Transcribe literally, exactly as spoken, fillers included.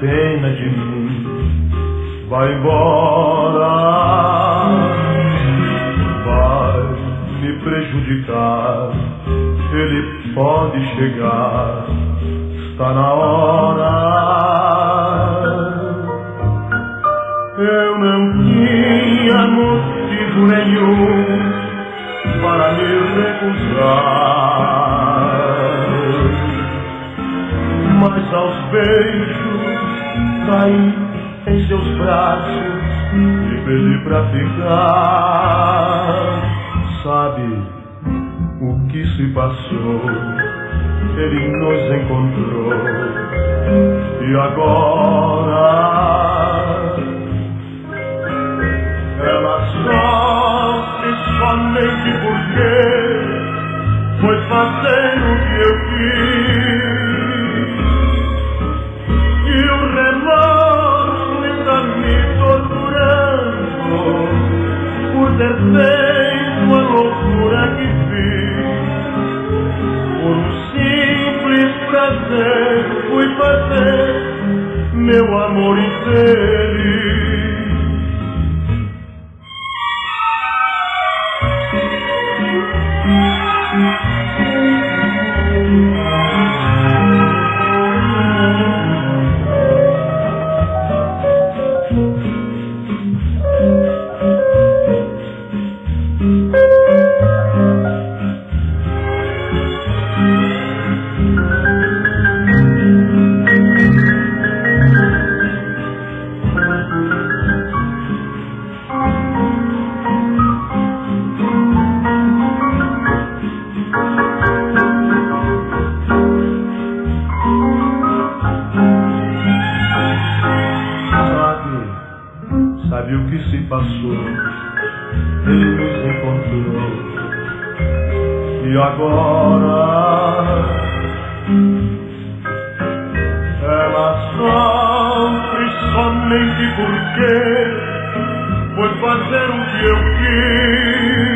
pena de mim, vai embora, vai me prejudicar, ele pode chegar, está na hora. Eu não tinha motivo nenhum para me recusar, mas aos beijos caí em seus braços e pedi pra ficar. Sabe o que se passou? Ele nos encontrou e agora ela sofre somente porque foi fazer o que eu quis, e o remorso está me torturando por ter feito a loucura que fiz. Por um simples prazer fui fazer meu amor infeliz. Sabe o que se passou? Ele nos encontrou e agora ela sofre somente porque foi fazer o que eu quis.